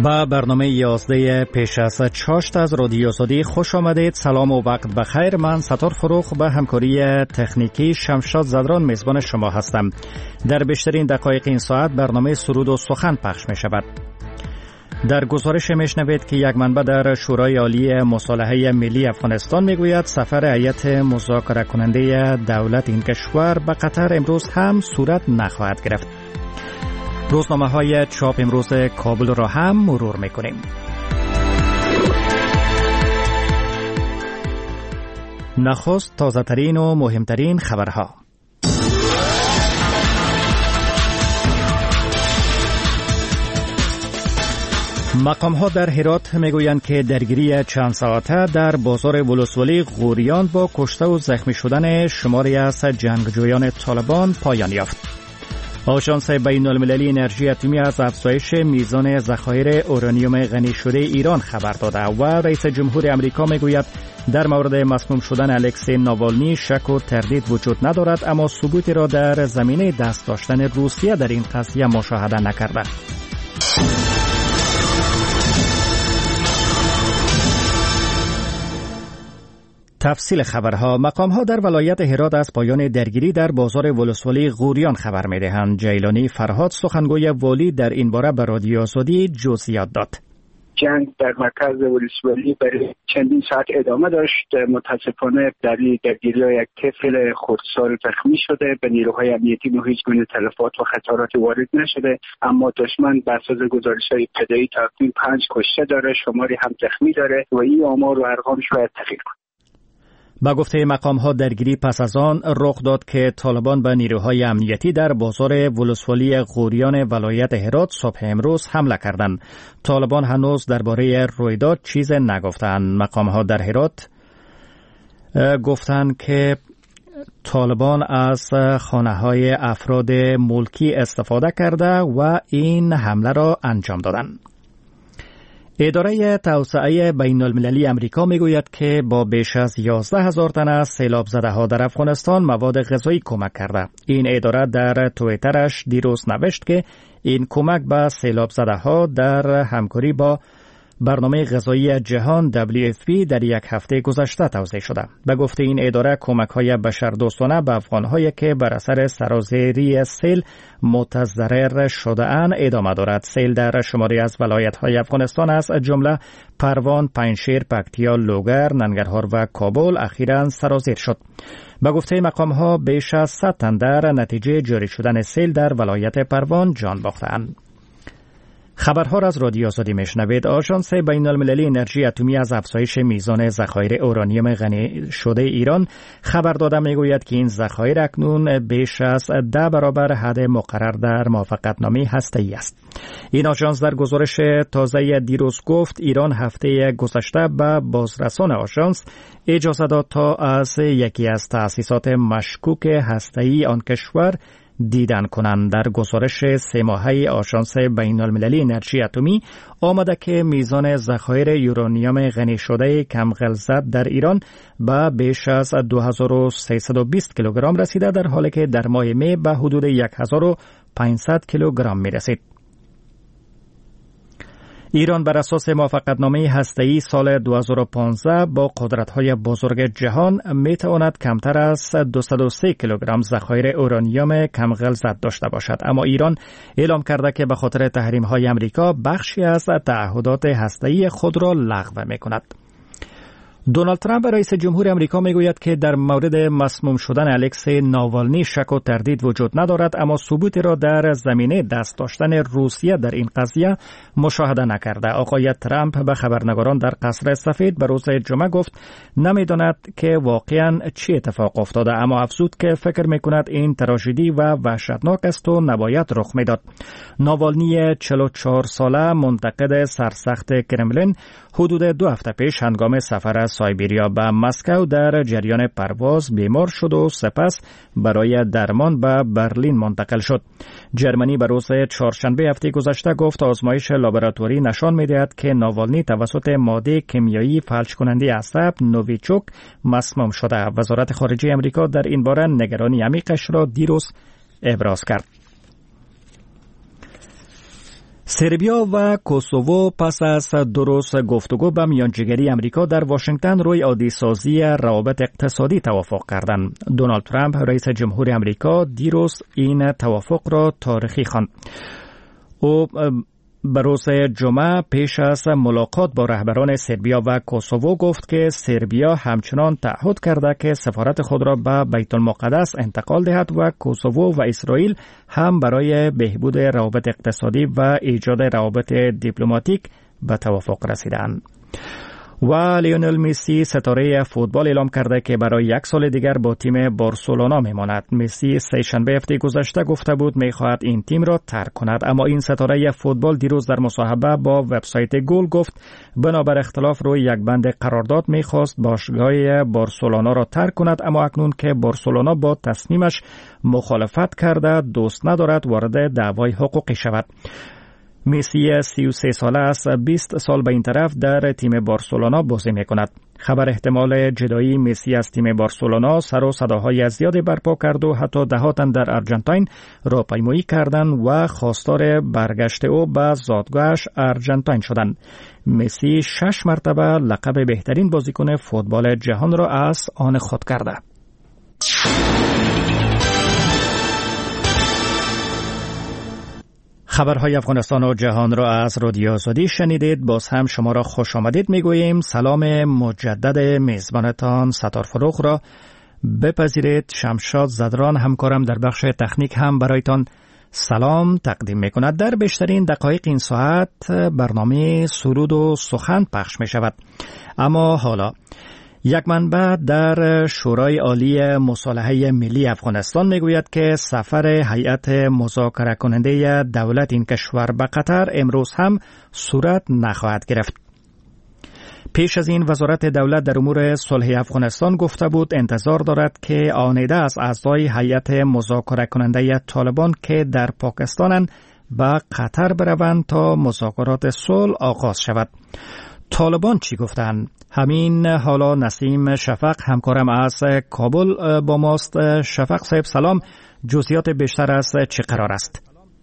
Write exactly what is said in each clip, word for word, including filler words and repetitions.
با برنامه یازده پیش از چاشت از رادیو آزادی خوش آمدید. سلام و وقت بخیر. من ستار فروخ به همکاری تکنیکی شمشاد زدران میزبان شما هستم. در بیشترین دقایق این ساعت برنامه سرود و سخن پخش می شود. در گزارش میشنوید که یک منبع در شورای عالی مصالحه ملی افغانستان میگوید سفر هیئت مذاکره کننده دولت این کشور به قطر امروز هم صورت نخواهد گرفت. روزنامه های چاپ امروز کابل را هم مرور میکنیم. نخست تازه ترین و مهمترین خبرها. مقام ها در هرات میگویند که درگیری چند ساعته در بازار ولسوالی غوریان با کشته و زخمی شدن شماری از جنگجویان طالبان پایان یافت. آژانس بین المللی انرژی اتمی از افزایش میزان ذخایر اورانیوم غنی شده ایران خبر داده و رئیس جمهور امریکا میگوید در مورد مسموم شدن الکسی ناوالنی شک و تردید وجود ندارد، اما ثبوتی را در زمینه دست داشتن روسیه در این قضیه مشاهده نکرده. تفصیل خبرها. مقام‌ها در ولایت هرات از پایان درگیری در بازار ولسوالی غوریان خبر می‌دهند. جیلانی فرهاد سخنگوی والی در این باره به رادیو آزادی جزئیات داد. جنگ در مرکز ولسوالی برای چندین ساعت ادامه داشت. متاسفانه در این درگیری‌ها یک طفل خردسال زخمی شده. به نیروهای امنیتی هیچ گونه تلفات و خساراتی وارد نشده، اما دشمن بر اساس گزارش‌های ابتدایی تقریباً پنج کشته داره، شماری هم زخمی داره و این آمار و ارقام شاید تغییر کنه. با گفته مقام ها درگیری پس از آن رخ داد که طالبان به نیروهای امنیتی در بازار ولسوالی غوریان ولایت هرات صبح امروز حمله کردند. طالبان هنوز درباره رویداد چیز نگفتند. مقام ها در هرات گفتند که طالبان از خانه های افراد ملکی استفاده کرده و این حمله را انجام دادند. اداره توسعه بین المللی امریکا میگوید که با بیش از یازده هزار تن از سیلاب زده ها در افغانستان مواد غذایی کمک کرده. این اداره در توییترش دیروز نوشت که این کمک به سیلاب زده ها در همکاری با برنامه غذایی جهان دبلیو اف پی در یک هفته گذشته توزیع شده. به گفته این اداره کمک‌های بشردوستانه به افغان‌هایی که بر اثر سرازیری سیل متضرر شده‌اند ادامه دارد. سیل در شماری از ولایت‌های افغانستان از جمله پروان، پنجشیر، پکتیا، لوگر، ننگرهار و کابل اخیراً سرازیر شد. به گفته مقام‌ها بیش از صد تن در نتیجه جاری شدن سیل در ولایت پروان جان باختند. خبرها را از رادیو آزادی میشنوید. آژانس بین المللی انرژی اتمی از افزایش میزان ذخایر اورانیوم غنی شده ایران خبر داده میگوید که این ذخایر اکنون بیش از ده برابر حد مقرر در موافقتنامه هسته‌ای است. این آژانس در گزارش تازه دیروز گفت ایران هفته گذشته به بازرسان آژانس اجازه داد تا از یکی از تأسیسات مشکوک هسته‌ای آن کشور دیدن کنند. در گزارش سه ماهه آژانس بین المللی انرژی اتمی آمده که میزان ذخایر یورانیوم غنی شده کم غلظت در ایران به بیش از دو هزار و سیصد و بیست کیلوگرم رسیده، در حالی که در ماه می به حدود هزار و پانصد کیلوگرم می رسید. ایران بر اساس موافقتنامه هسته‌ای سال دو هزار و پانزده با قدرت‌های بزرگ جهان می‌تواند کمتر از دویست و سه کیلوگرم ذخایر اورانیوم کم غلظت داشته باشد، اما ایران اعلام کرده که به خاطر تحریم‌های آمریکا بخشی از تعهدات هسته‌ای خود را لغو می‌کند. دونالد ترامپ رئیس جمهور امریکا میگوید که در مورد مسموم شدن الکسی ناوالنی شک و تردید وجود ندارد، اما ثبوتی را در زمینه دست داشتن روسیه در این قضیه مشاهده نکرده. آقای ترامپ به خبرنگاران در قصر سفید به روز جمعه گفت نمیداند که واقعا چی اتفاق افتاده، اما افزود که فکر میکند این تراژدی و وحشتناک است و نباید رخ میداد. ناوالنی چهل و چهار ساله منتقد سرسخت کرملین حدود دو هفته پیش هنگام سفر از سایبریا به مسکو در جریان پرواز بیمار شد و سپس برای درمان به برلین منتقل شد. جرمنی به روز چهارشنبه هفته گذشته گفت آزمایش لابراتوری نشان می‌دهد که ناوالنی توسط ماده کیمیایی فلج کننده عصب نوویچوک مسموم شده. وزارت خارجه آمریکا در این باره نگرانی عمیقش را دیروز ابراز کرد. سربیا و کوسوو پس از دو روز گفتگو به میانجیگری امریکا در واشنگتن روی عادی‌سازی روابط اقتصادی توافق کردند. دونالد ترامپ رئیس جمهور امریکا دیروز این توافق را تاریخی خواند. او به روز جمعه پیش از ملاقات با رهبران سربیا و کوسوو گفت که سربیا همچنان تعهد کرده که سفارت خود را به بیت المقدس انتقال دهد و کوسوو و اسرائیل هم برای بهبود روابط اقتصادی و ایجاد روابط دیپلماتیک به توافق رسیدند. و لیونل مسی ستاره فوتبال اعلام کرده که برای یک سال دیگر با تیم بارسلونا میماند. مسی سه شنبه هفته گذشته گفته بود میخواهد این تیم را ترک کند، اما این ستاره فوتبال دیروز در مصاحبه با وبسایت گول گفت بنابر اختلاف روی یک بند قرارداد میخواست باشگاه بارسلونا را ترک کند، اما اکنون که بارسلونا با تصمیمش مخالفت کرده دوست ندارد وارد دعوای حقوقی شود. مسی سی و سه ساله است، بیست سال به این طرف در تیم بارسلونا بازی می کند. خبر احتمال جدایی مسی از تیم بارسلونا سر و صداهای زیادی برپا کرد و حتی دهها تن در ارژانتین راهپیمایی کردند و خواستار برگشت او به زادگاهش ارژانتین شدند. مسی شش مرتبه لقب بهترین بازیکن فوتبال جهان را از آن خود کرده. خبرهای افغانستان و جهان را از رادیو آزادی شنیدید. باز هم شما را خوش آمدید میگوییم. سلام مجدد میزبانتان ستار فروغ را بپذیرید. شمشاد زدران همکارم در بخش تکنیک هم برایتان سلام تقدیم میکند. در بیشترین دقایق این ساعت برنامه سرود و سخن پخش می شود. اما حالا یک منبع در شورای عالی مصالحه ملی افغانستان میگوید که سفر هیئت مذاکره کننده دولت این کشور به قطر امروز هم صورت نخواهد گرفت. پیش از این وزارت دولت در امور صلح افغانستان گفته بود انتظار دارد که آنیده از اعضای هیئت مذاکره کننده طالبان که در پاکستانند به قطر بروند تا مذاکرات صلح آغاز شود. طالبان چی گفتند؟ همین حالا نسیم شفق همکارم از کابل با ماست. شفق صاحب سلام، جزئیات بیشتر از چه قرار است؟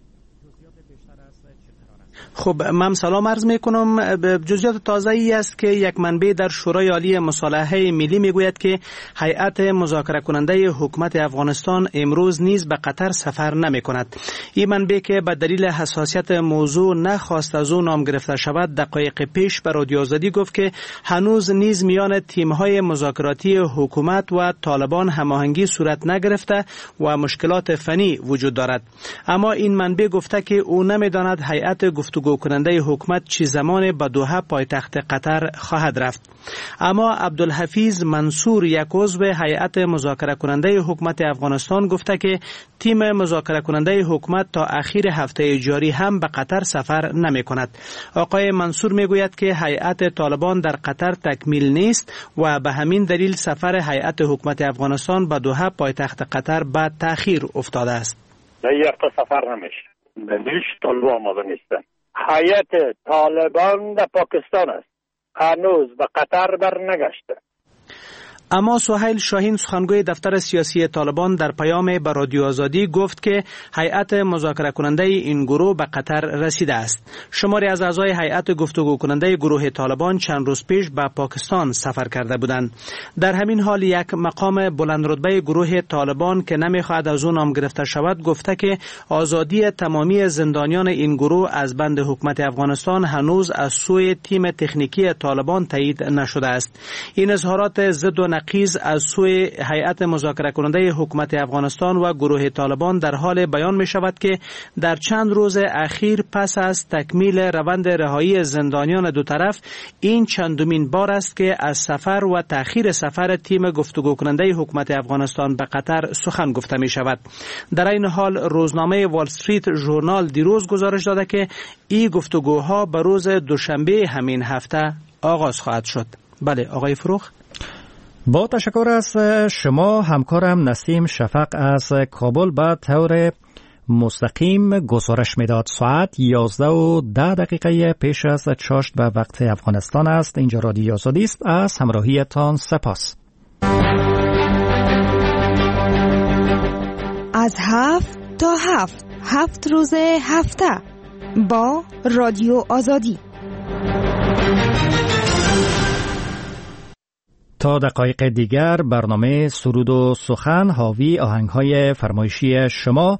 خب من سلام عرض می کنم. جزئیات تازه ای است که یک منبع در شورای عالی مصالحه ملی میگوید که هیئت مذاکره کننده حکومت افغانستان امروز نیز به قطر سفر نمی کند. این منبع که به دلیل حساسیت موضوع نخواست از او نام گرفته شود دقایق پیش به رادیو آزادی گفت که هنوز نیز میان تیم‌های مذاکراتی حکومت و طالبان هماهنگی صورت نگرفته و مشکلات فنی وجود دارد. اما این منبع گفته که او نمی‌داند هیئت گفتگو کننده حکومت چه زمان به دوحه پایتخت قطر خواهد رفت. اما عبدالحفیظ منصور یک عضو هیئت مذاکره کننده حکومت افغانستان گفته که تیم مذاکره کننده حکومت تا اخیر هفته جاری هم به قطر سفر نمی کند. آقای منصور می گوید که هیئت طالبان در قطر تکمیل نیست و به همین دلیل سفر هیئت حکومت افغانستان به دوحه پایتخت قطر به تأخیر افتاده است. در یک سفر نمیشه. دلیلش طالب آماده نیستن. هیئت طالبان در پاکستان است. هنوز به قطر برنگشته. اما سهیل شاهین سخنگوی دفتر سیاسی طالبان در پیام به رادیو آزادی گفت که هیئت مذاکره کننده این گروه به قطر رسیده است. شماری از اعضای هیئت گفتگو کننده گروه طالبان چند روز پیش به پاکستان سفر کرده بودند. در همین حال یک مقام بلند رتبه گروه طالبان که نمیخواهد از او نام گرفته شود گفته که آزادی تمامی زندانیان این گروه از بند حکومت افغانستان هنوز از سوی تیم تکنیکی طالبان تایید نشده است. این اظهارات ضد و نقیض از سوی هیئت مذاکره کننده حکومت افغانستان و گروه طالبان در حال بیان می شود که در چند روز اخیر پس از تکمیل روند رهایی زندانیان دو طرف این چندمین بار است که از سفر و تأخیر سفر تیم گفتگو کننده حکومت افغانستان به قطر سخن گفته می شود. در این حال روزنامه وال استریت ژورنال دیروز گزارش داده که این گفتگوها به روز دوشنبه همین هفته آغاز خواهد شد. بله آقای فروغ. با تشکر از شما همکارم نسیم شفق از کابل به طور مستقیم گزارش میداد. ساعت یازده و ده دقیقه پیش از چاشت به وقت افغانستان است. اینجا رادیو آزادی است. از همراهیتان سپاس. از هفت تا هفت هفت روز هفته با رادیو آزادی. تا دقایق دیگر برنامه سرود و سخن حاوی آهنگ‌های فرمایشی شما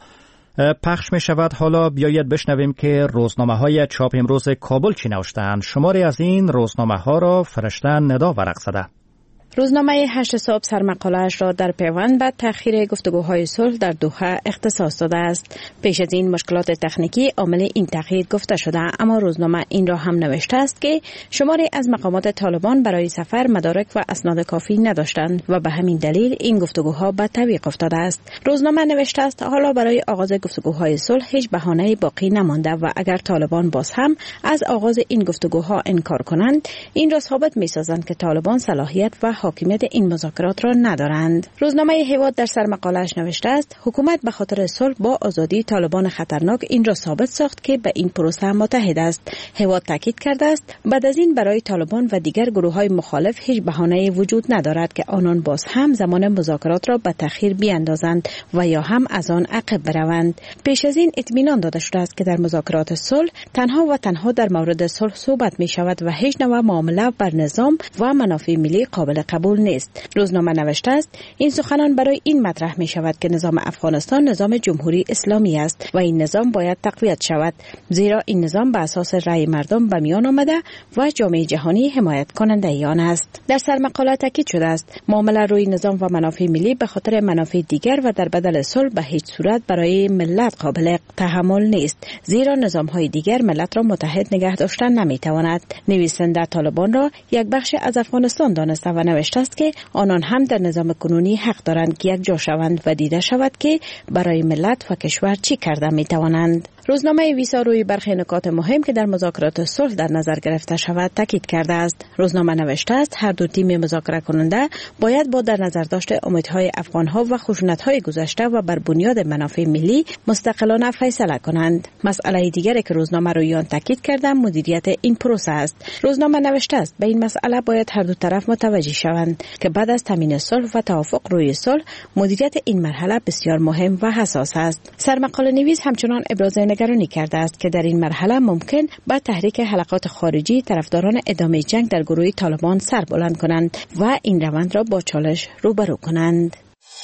پخش می شود. حالا بیایید بشنویم که روزنامه های چاپ امروز کابل چی نوشتند. شماری از این روزنامه ها را فرشته ندا ورق زده. روزنامه هشت صبح سرمقاله‌اش را در پیوند به تأخیر گفتگوهای صلح در دوحه اختصاص داده است. پیش از این مشکلات تکنیکی عامل این تأخیر گفته شده، اما روزنامه این را هم نوشته است که شماری از مقامات طالبان برای سفر مدارک و اسناد کافی نداشتند و به همین دلیل این گفتگوها به تعویق افتاده است. روزنامه نوشته است حالا برای آغاز گفتگوهای صلح هیچ بهانه‌ای باقی نمانده و اگر طالبان باز هم از آغاز این گفتگوها انکار کنند، این را ثابت می‌سازند که طالبان صلاحیت و حاکمیت این مذاکرات را ندارند. روزنامه هیواد در سرمقاله‌اش نوشته است حکومت به خاطر صلح با آزادی طالبان خطرناک این را ثابت ساخت که به این پروسه متحد است. هیواد تاکید کرده است بعد از این برای طالبان و دیگر گروه‌های مخالف هیچ بهانه‌ای وجود ندارد که آنان باز هم زمان مذاکرات را به تأخیر بیاندازند و یا هم از آن عقب بروند. پیش از این اطمینان داده شده است که در مذاکرات صلح تنها و تنها در مورد صلح صحبت می شود و هیچ نوع معامله بر نظام و منافع ملی قابل قبول نیست. روزنامه نوشته است این سخنان برای این مطرح می شود که نظام افغانستان نظام جمهوری اسلامی است و این نظام باید تقویت شود، زیرا این نظام به اساس رأی مردم به میان آمده و جامعه جهانی حمایت کننده آن است. در سرمقاله تاکید شده است معامله روی نظام و منافع ملی به خاطر منافع دیگر و در بدل صلح به هیچ صورت برای ملت قابل تحمل نیست، زیرا نظام‌های دیگر ملت را متحد نگه داشتن نمی‌تواند. نویسنده طالبان را یک بخش از افغانستان دانسته و نوشته است که آنان هم در نظام کنونی حق دارند که یک جا شوند و دیده شود که برای ملت و کشور چی کرده می‌توانند. روزنامه ویسا روی برخی نکات مهم که در مذاکرات صلح در نظر گرفته شود تاکید کرده است. روزنامه نوشته است هر دو تیم مذاکره کننده باید با در نظر داشت امیدهای افغانها و خشونت‌های گذشته و بر بنیاد منافع ملی مستقلانه فیصله کنند. مسئله دیگری که روزنامه روی آن تاکید کرده مدیریت این پروسه است. روزنامه نوشته است به این مسئله باید هر دو طرف متوجه شوند که بعد از تامین صلح و توافق روی صلح مدیریت این مرحله بسیار مهم و حساس است. سرمقاله نویس همچنان ابراز نگرانی کرده است که در این مرحله ممکن با تحریک حلقات خارجی طرفداران ادامه جنگ در گروه طالبان سر بلند کنند و این روند را با چالش روبرو کنند.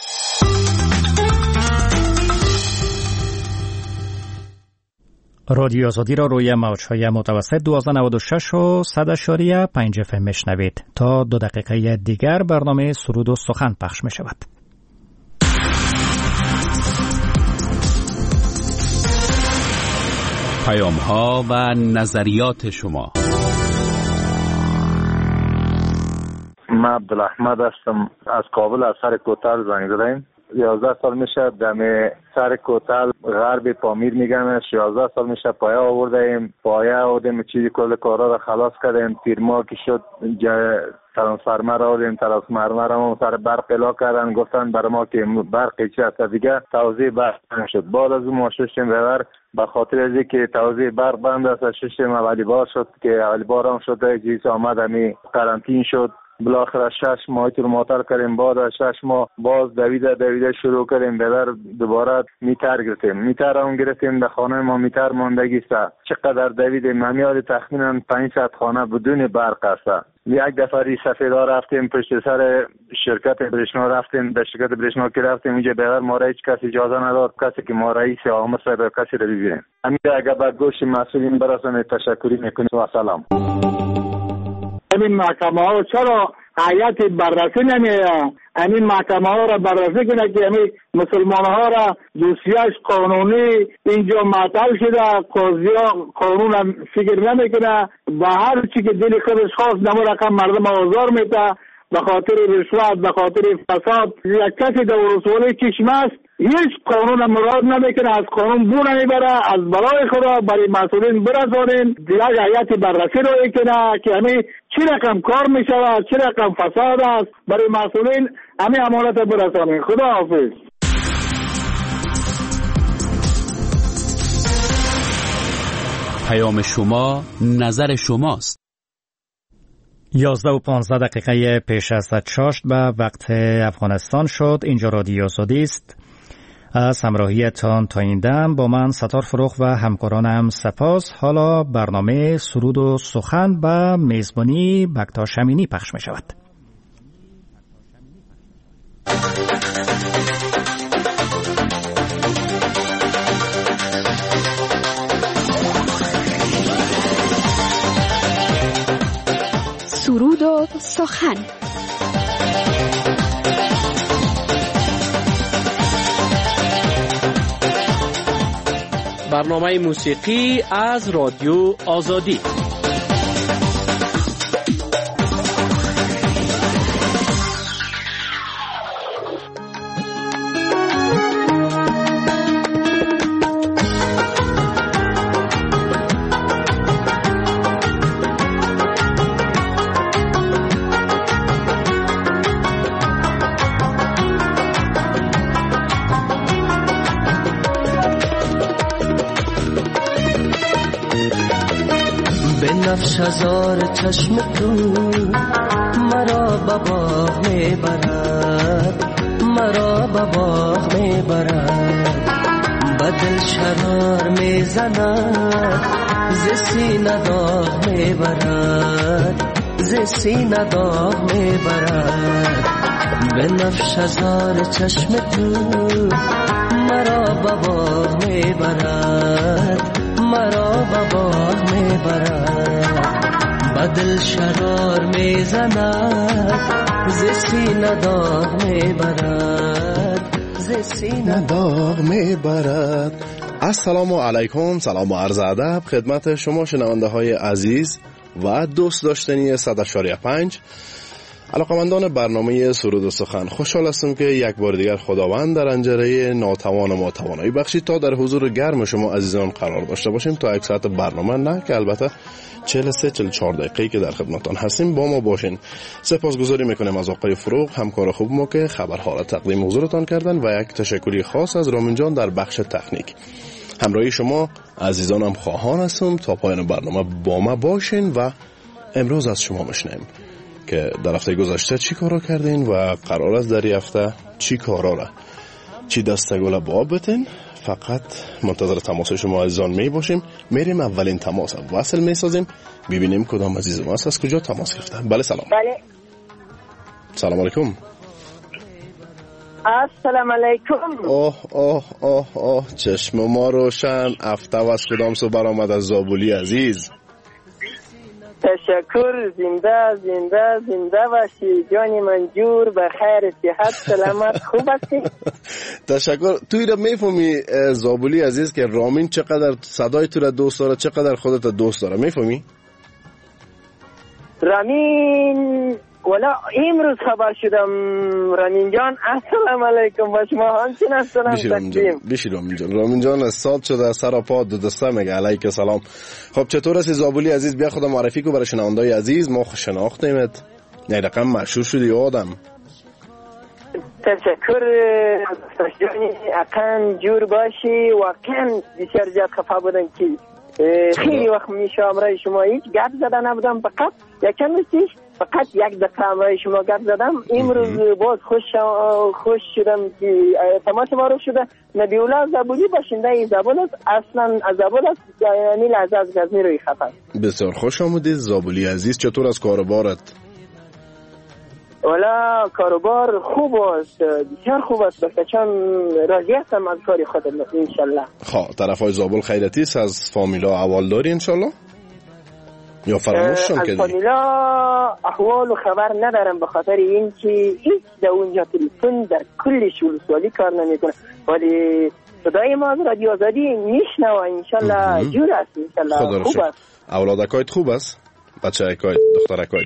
رادیو آزادی را روی موج‌های متوسط دویست و نود و شش و صد اشاریه پنج اف ام میشنوید. تا دو دقیقه دیگر برنامه سرود و سخن پخش می شود. پیام‌ها و نظریات شما. من عبدالاحمد هستم از کابل، از سر کوتل زنگ زدم. یازده سال میشه دم سر کوتل غرب پامیر میگم. یازده سال میشه پایه آوردیم، پایه آوردیم، چیزی کل کارا رو خلاص کردیم. تیر ماه که شد ترانسفرمر آوردیم، ترانسفرمر هم سر برق الا کردن، گفتن برای ما که برق چی هست دیگه توزیع برق شد. بعد از اون ما ششتیم ببر به خاطر از که توزیع برق بند است، ششتیم اولی بار شد که اولی بار هم شد جیس آمد همی قرنطین شد. بالاخره شش ماه تو معطل کردیم. بعد از شش ماه باز دویده دویده شروع کردیم ببر دوباره میتر گرفتیم. میتر هم گرفتیم در خانه ما میتر ماندگی است. چقدر دویدیم همیاد تخمینا پانصد خانه بدون برق است. یک دفعه ری سفیدا رفتیم پشت سر شرکت برشنا رفتیم، در شرکت برشنا که رفتیم اینجا بغیر ما را هیچ کسی اجازه نداد کسی که ما رئیس عام صاحب کسی را ببینیم. همین اگه به گوش مسئولین برسانید تشکری میکنیم و سلام. این محکمه ها چرا هیئت بررسی نمیه؟ این محکمه ها را بررسی کنه که این مسلمان ها را دوسیه‌اش قانونی اینجا معطل شده، قاضی ها قانون فکر نمیکنه، به هر چی که دل خودش خواست نمو رقم مردم آزار میده به خاطر رشوت، به خاطر فساد. یک کسی در ولسوالی چشمه است هیچ قانون مراد نمیکنه، از قانون بو نمیبره، از برای خدا برای مسئولین برسانین یک هیئت بررسی رو کنه که همین چی رقم کار میشود، چی رقم فساد است، برای مسئولین همین امانت برسانین. خدا حافظ. پیام شما نظر شماست. یازده و پانزده دقیقه پیش از شاشت به وقت افغانستان شد. اینجا رادیو آزادی است. از همراهیتان تا این دم با من ستار فروخ و همکارانم سپاس. حالا برنامه سرود و سخن به میزبانی بکتاش امینی پخش می شود. سرود و سخن. برنامه موسیقی از رادیو آزادی. بنفش هزار چشم تو مرا به باغ میبرد، مرا به باغ میبرد، به دل شرار میزند، ز سینه داغ میبرد، ز سینه داغ میبرد. بنفش هزار چشم تو مرا به باغ میبرد، مرا به باغ میبرد، به دل شرار میزند، ز سینه داغ میبرد، ز سینه داغ میبرد. السلام علیکم، سلام و عرض ادب خدمت شما شنونده های عزیز و دوست داشتنی صد و پنج علاقمندان برنامه سرود و سخن. خوشحال هستم که یک بار دیگر خداوند در انجره ناتوان ما توانایی بخشید تا در حضور گرم شما عزیزان قرار داشته باشیم تا یک ساعت برنامه، نه که البته چهل و سه چهل و چهار دقیقه‌ای که در خدمتتان هستیم با ما باشین. سپاسگزاری میکنیم از آقای فروغ همکار خوب ما که خبرها را تقدیم حضورتان کردن و یک تشکری خاص از رامین جان در بخش تکنیک. همراهی شما عزیزانم خواهان هستم تا پایان برنامه با ما باشین و امروز از شما بشنویم که در هفته گذشته چی کارا کردین و قرار است در این هفته چی کارا را چی دستگل با بتین. فقط منتظر تماس شما عزیزان می باشیم. میریم اولین تماس وصل می سازیم ببینیم کدام عزیز ما است از کجا تماس گرفته. بله سلام. بله سلام علیکم. السلام علیکم. اوه اوه اوه اوه چشم ما روشن. هفته و از کدام سو برآمد از زابولی عزیز؟ تشکر. زنده زنده زنده باشی جانی منجور، به خیر صحت سلامت. خوب هستی؟ تشکر. توی را میفهمی زابولی عزیز که رامین چقدر صدای تو را دوست داره، چقدر خودت دوست داره؟ میفهمی؟ رامین ولا امروز خبر شدم. رامین جان السلام علیکم با شما همچین هستم. بیشی رامین جان. رامین جان از سال شده از سر پا دو دسته میگه علیک سلام. خب چطور هستی زابولی عزیز؟ بیا خودم معرفی کو برای شنوندای عزیز. ما شناختیمت، نه رقم مشهور شدی آدم. تشکر جانی، اقن جور باشی. واقعا بسیار زیاد خفا بودن که خیلی وقت میشه امرای شما هیچ گپ زده نبودم، فقط یکم استیش فقط یک دقیقه امرای شما گپ زدم. امروز باز خوش خوش شدم که تماس ما شده. نبی الله زابولی باشنده زابل است، اصلا از زابل است، یعنی لحظه از غزنی روی خط است. بسیار خوش آمدید زابولی عزیز. چطور از کاروبارت؟ والا کاروبار خوب است، بسیار خوب است، بسیار راضی هستم از کاری خودم انشالله. خب طرفای زابل خیرتی است؟ از فامیلا احوال داری انشالله یا فراموششون کردی؟ از فامیلا احوال و خبر ندارم به خاطر این که هیچ در اونجا تلفن در کل شولسوالی کار نمیکنه، ولی صدای ما از رادیو آزادی میشنوه. انشالله جور است، انشالله خوب است. اولادکایت خوب است؟ بچه اکایت دخترکایت؟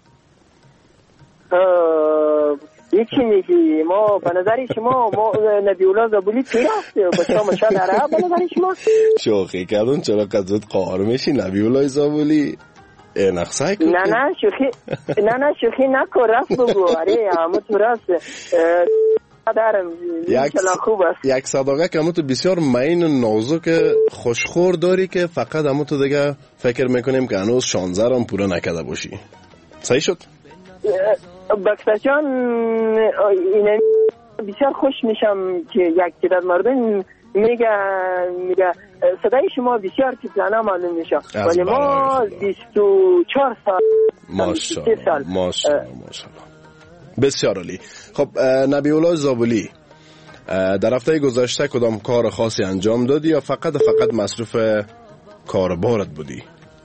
یکی میگی ما به نظر شما ما نبی الله زابولی پیر است با شما شما داره به نظر شما؟ شوخی کردون چرا قدرت قهار میشی نبی الله زابولی؟ نقصه کن. نه نه شوخی نه نه شوخی نکن، رفت بگو. آره همه تو راست دارم انشالله خوب است. یک صداقه که همون تو بسیار معین و نازک خوشخور داری که فقط همون تو دیگه فکر میکنیم که هنوز شانزده هم پورا نکده باشی. صحیح شد؟ بکسا جان اینه بسیار خوش میشم که یک تعداد مردم میگه میگه صدای شما بسیار تیزانه معلوم میشه، ولی ما بیست و چهار سال ماشاءالله ماشاءالله ماشاءالله بسیار عالی. خب نبی الله زابلی، در هفته گذشته کدام کار خاصی انجام دادی یا فقط فقط مصروف کار بارت بودی؟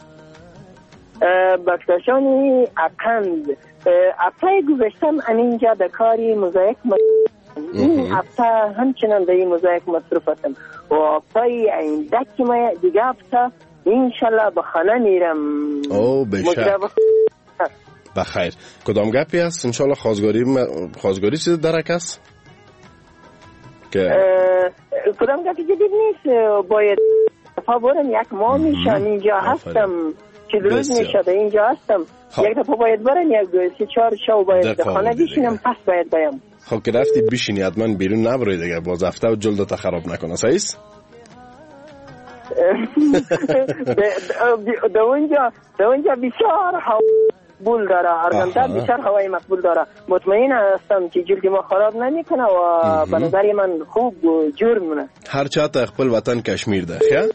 بخشانی اقند هفته گذشتم اینجا در کاری موزاییک این هفته همچنان در این موزاییک مصروف هستم و هفته آینده که ما دیگه هفته انشالله به خانه میرم. او بشک بخیر. کدام گپی هست؟ انشالله خواستگاری خواستگاری چیز درک است؟ که کدام گپی جدید نیست، باید دفعه برم یک ماه میشم اینجا هستم که روز میشده اینجا هستم. یک دفعه باید برم یک سه چهار شو باید خانه بشینم پس باید بایم. خب که رفتی بشینی حتما بیرون نبروی دیگه، باز هفته و جلدت خراب نکنه. صحیح است؟ در اونجا در اونجا بسیار مقبول داره، ارگنده بسیار هوای مقبول داره. مطمئن هستم که جلد ما خراب نمیکنه و به نظر من خوب جور مونه. هر چاته خپل وطن کشمیر ده خیا؟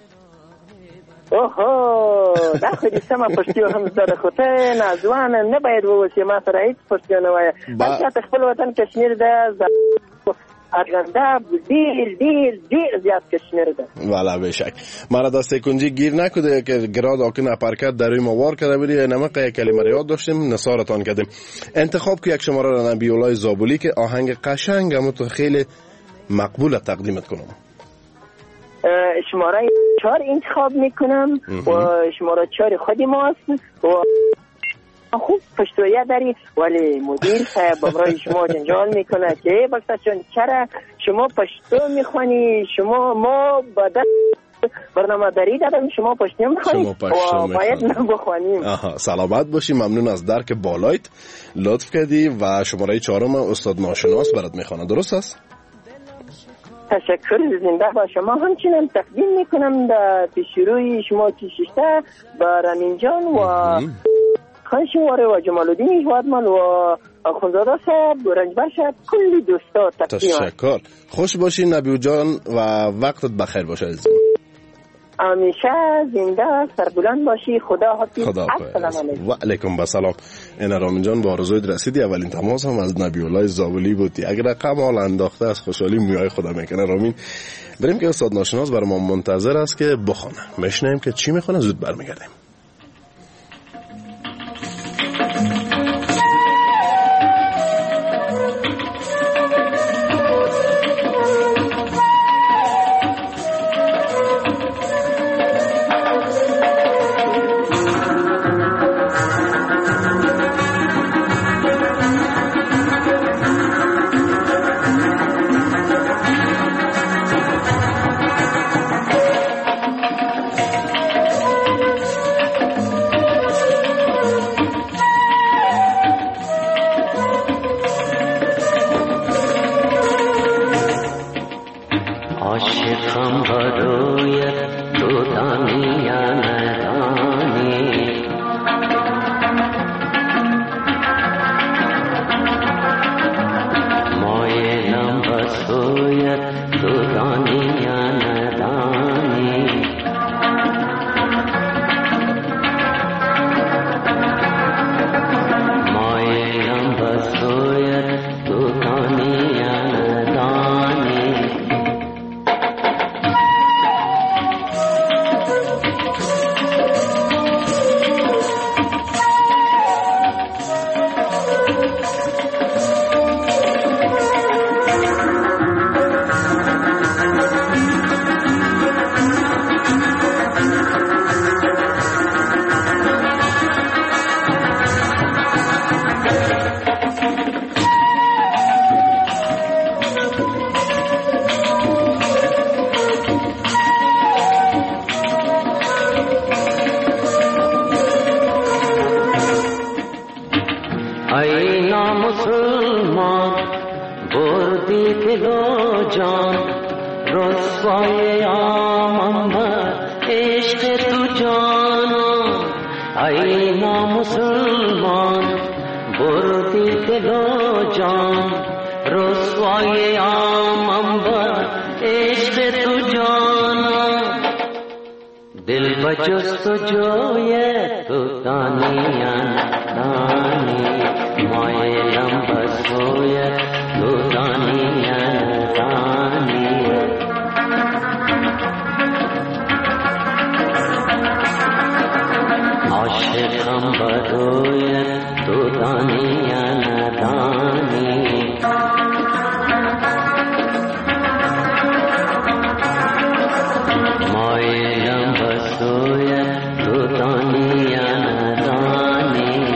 اوه دا خو دې سمه پښتو هم زده خوته نازوانه نه باید ووسی ما سره هیڅ پښتو نه وایه. هر چاته خپل وطن کشمیر ده، ارگنده دیر دیر دیر زیاد کشمیر ده. والا بشک. مرا دسته کنجی گیر نکده که گراد آکن اپرکت در روی موار کرده بری نمک یک کلمه یاد داشتیم نصارتان کردیم. انتخاب که یک شماره را نبی الله زابلی که آهنگ قشنگ هم تو خیلی مقبول تقدیمت کنم. شماره چهار انتخاب میکنم و شماره چهار خودی ماست و خوب پشتویه داری ولی مدیر صاحب برای شما جنجال میکنه که بخشتون چرا شما پشتو میخوانی، شما ما بدل برنامه داری دادم شما پشتو میخوانی و باید نبخوانیم. آها سلامت باشی، ممنون از درک بالایت لطف کردی و شماره چهارم استاد ناشناس برات میخوانه. درست است؟ تشکر، زنده با شما. همچنین تقدیم میکنم در پیشروی شما کشیشته با رامین جان و خانشواره و جمال الدین وادمال و خونزاده صاحب رنجبر شد کلی دوستا تقدیم. تشکر، خوش باشی نبی جان و وقتت بخیر باشه عزیزم. همیشه زنده سربلند باشی. خدا حافظ. خدا حافظ. و علیکم السلام. این رامین جان با آرزوی رسیدی. اولین تماس هم از نبی الله زابلی بودی. اگر رقم حال انداخته از خوشحالی مویای خدا میکنه. رامین بریم که استاد ناشناس برای ما منتظر است که بخونه. میشنیم که چی میخونه، زود برمیگردیم. رسوای عامم با عشق تو جانا دل با جست و جوی تو دانیان دانی مایلم بسوی تو دانیان دانی عاشقم بدوی تو دانیان دانی مایلم بسوی تو دانیان دانی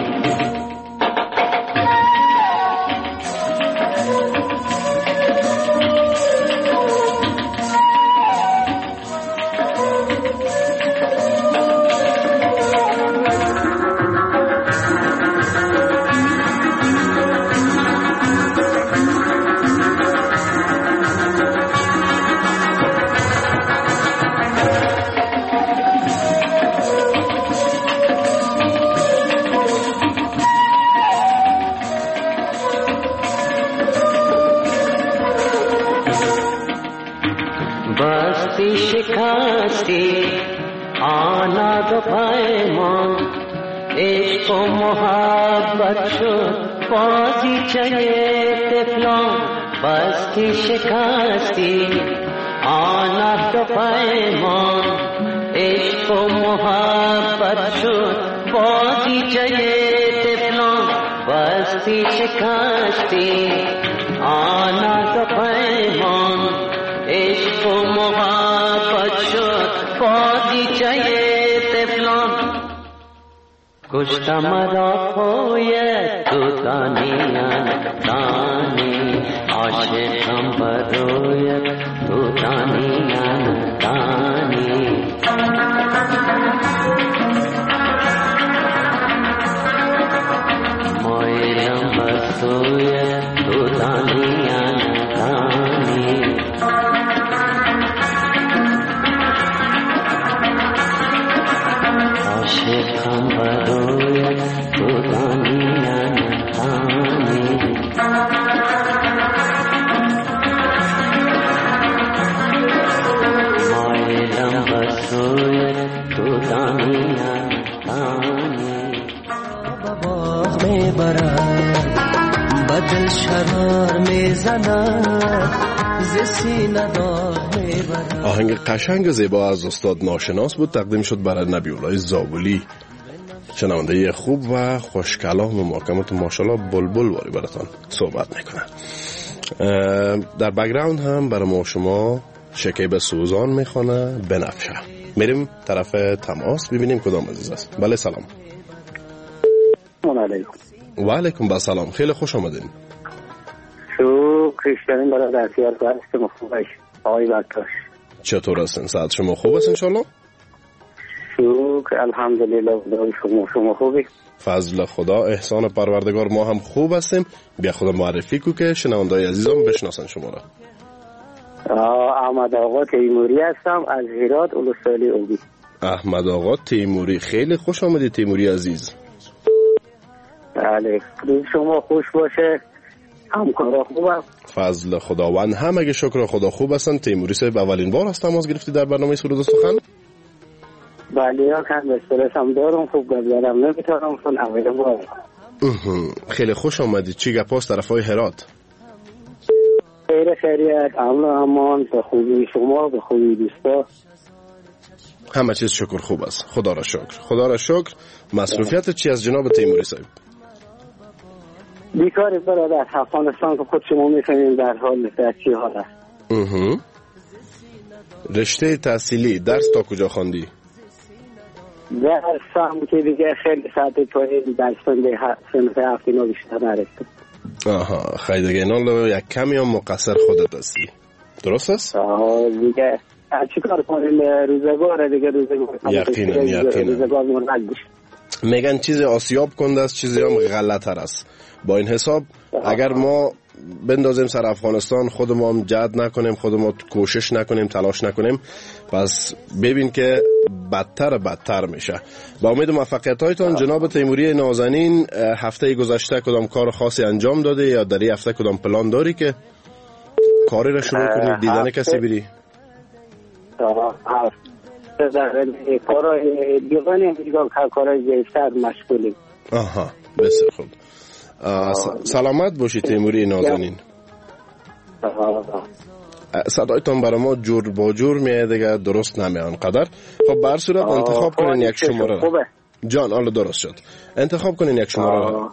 بستی شکستی آنا دو پیمان عشق و محبت شد بازیچه طفلان بستی شکستی آنا دو پیمان عشق و محبت شد بازیچه طفلان بستی شکستی آنا دو پیمان عشق و محبت شد بازیچه طفلان کشتم مرا پای تو دانیان دانی عاشقم بروی تو دانیان دانی مایلم بسوی تو دانیان دانی عاشقم بروی تو دانیان دانی مایلم بسوی تو دانیان دانی باغ میبرد بدل شرار میزند ز سینه داغ میبرد. آهنگ قشنگ زیبا از استاد ناشناس بود، تقدیم شد برای نبی‌الله زابلی. شنونده خوب و خوشکلام و محکمت ماشاءالله بلبل واری براتان صحبت میکنه. در بک‌گراند هم برای ما شما شکیب سوزان میخونه بنفشه. میریم طرف تماس ببینیم کدام عزیز است. بله سلام. سلام علیکم. و علیکم با سلام. خیلی خوش آمدین. شو کریستیان برادر سیار هستم خوبش آقای بکتاش. چطور هستین؟ ساعت شما خوب است انشالله؟ شکر الحمدلله. شما شما خوبی؟ فضل خدا احسان پروردگار ما هم خوب هستیم. بیا خدا معرفی کو که شنوندای عزیزم بشناسن شما را. احمد آقا تیموری هستم از هرات اولوسالی اوبی. احمد آقا تیموری، خیلی خوش آمدید تیموری عزیز. بله روز شما خوش باشه، همکارا خوبم. فضل خداوند همه شکر خدا خوب هستن. تیموری صاحب اولین بار است تماس گرفتی در برنامه سرود و سخن؟ بله یا کم استرس هم دارم، خوب گذارم نمیتونم چون اولین بار. خیلی خوش آمدید. چی گپاست طرفای هرات؟ خیر خیریت، امن و امان، به خوبی شما، به خوبی دوستا. همه چیز شکر خوب است، خدا را شکر. خدا را شکر. مصروفیت چی از جناب تیموری صاحب؟ بیکاری برادر افغانستان که خود شما میفهمید در حال در چی حال است. رشته تحصیلی درس تا کجا خواندی؟ درسم که دیگه خیلی ساعت پایین در سنف هفته نو بیشتر نرسید. آها خیلی دیگه اینا یک کمی هم مقصر خودت هستی، درست است؟ آها دیگه چی کار کنیم، روزگار دیگه روزگار یقینا یقینا روزگار مرد بشه. میگن چیز آسیاب کنده است چیزی هم غلط هر است. با این حساب اگر ما بندازیم سر افغانستان، خودمون جد نکنیم، خودمون کوشش نکنیم، تلاش نکنیم، پس ببین که بدتر بدتر میشه. با امید موفقیت هایتان جناب تیموری نازنین. هفته گذشته کدام کار خاصی انجام داده یا در این هفته کدام پلان داری که کاری را شروع کنی، دیدن کسی بری؟ کارهای دیگانی دیگه کارهای زیستر مشغولیم. آها بسیار خوب. سلامت باشی تیموری نازنین. صدایتان برای ما جور با جور میاد دیگه، درست نمیان قدر. خب بر صورت انتخاب کنین یک شماره را. جان حالا درست شد. انتخاب کنین یک شماره را.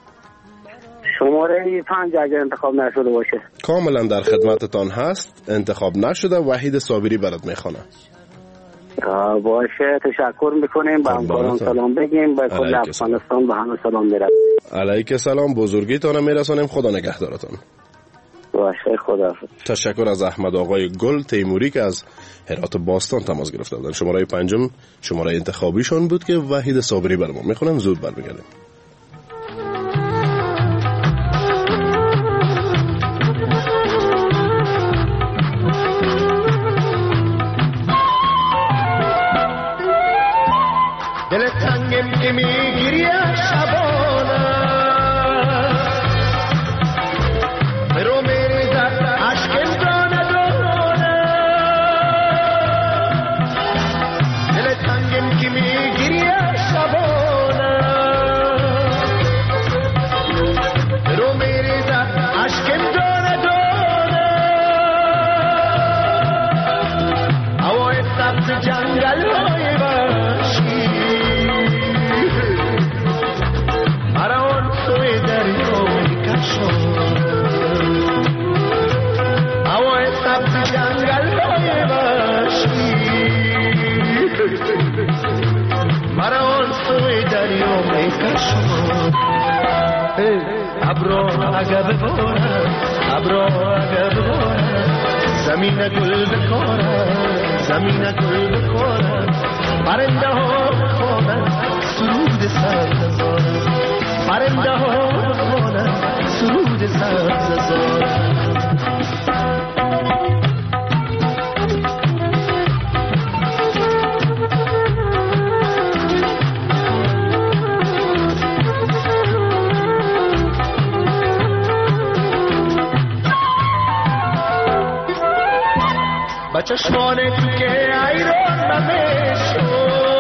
شماره پنج اگر انتخاب نشده باشه. کاملا در خدمتتان هست. انتخاب نشده وحید صابری برات میخونه. باشه تشکر میکنیم. با همکاران سلام بگیم، با کل افغانستان به همه سلام میرسیم. علیک سلام، بزرگیتان میرسانیم. خدا نگهدارتان. باشه خداحافظ. تشکر از احمد آقای گل تیموری که از هرات باستان تماس گرفته بودن. شماره پنجم شماره انتخابیشون بود که وحید صابری برام میخونم. زود برمیگردیم. دل تنگم که میگیری شبانه برو میریزد عشقم دانه دانه. دل تنگم که میگیری شبانه برو میریزد عشقم دانه دانه. هوای سبز جنگل های وحشی هوای سبز جنگل های وحشی مرا آن سوی دریا میکشد. ابرا اگه ببارد، ابرا اگه ببارد، زمین گل بکارد، زمین گل بکارد، پرنده ها بخوانند سرود سبززار، پرنده ها بخوانند سرود سبززار. با چشمان تو که ایران نمیشو،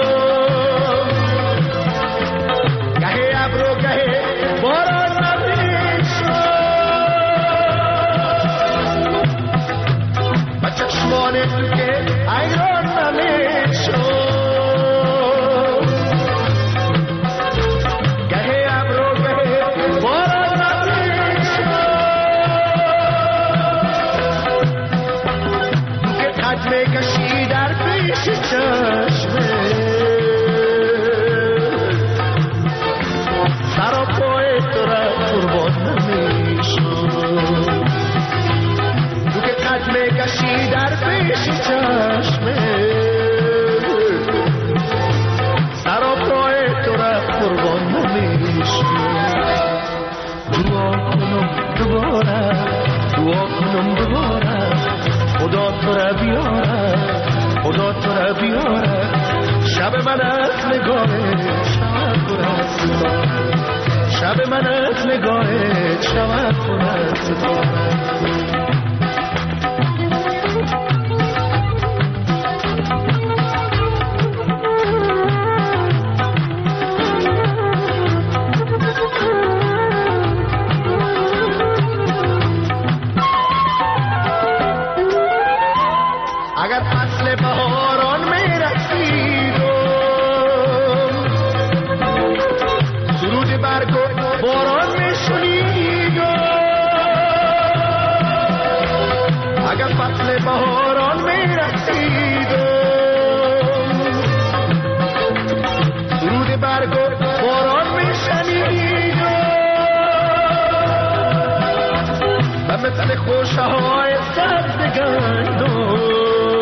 گهه ابرو گهه باران نمیشو. با چشمان تو که ایران نمیشو، گهه ابرو گهه باران نمیشو. میکشی در پیش چشمه سر و پای تو را قربان نمیشو. تو که قد میکشی در پیش چشمه سر و پای تو را قربان نمیشو. دعا کنم دوباره، دعا کنم دوباره، خدا تو را بیاره، خدا تو را بیاره. شب من از نگاه شب پر از ستاره، شب من از نگاه شب پر از ستاره. اگر فصل بهاران میرسید و سرود برگ و باران میشنید و اگر فصل بهاران میرسید و سرود برگ و باران میشنید و مثل خوشه های سبز گندم